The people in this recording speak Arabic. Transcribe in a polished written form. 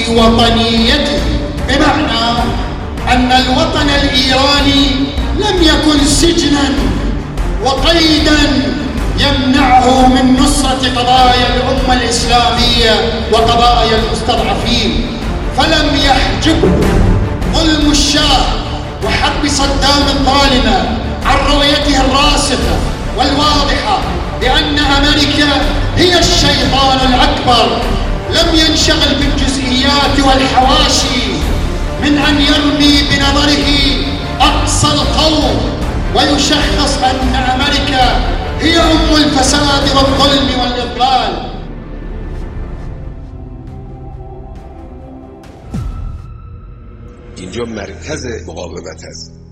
وطنيته، بمعنى أن الوطن الإيراني لم يكن سجناً وقيداً يمنعه من نصرة قضايا الأمة الإسلامية وقضايا المستضعفين، فلم يحجب ظلم الشاه وحرب صدام الظالمة عن رؤيته الراسخة والواضحة بأن أمريكا هي الشيطان الأكبر. لم ينشغل بالجزئيات والحواشي من أن يرمي بنظره أقصى القوم ويشخص أن أمريكا هي أم الفساد والظلم والإضلال. اینجا مرکز مقاومت است.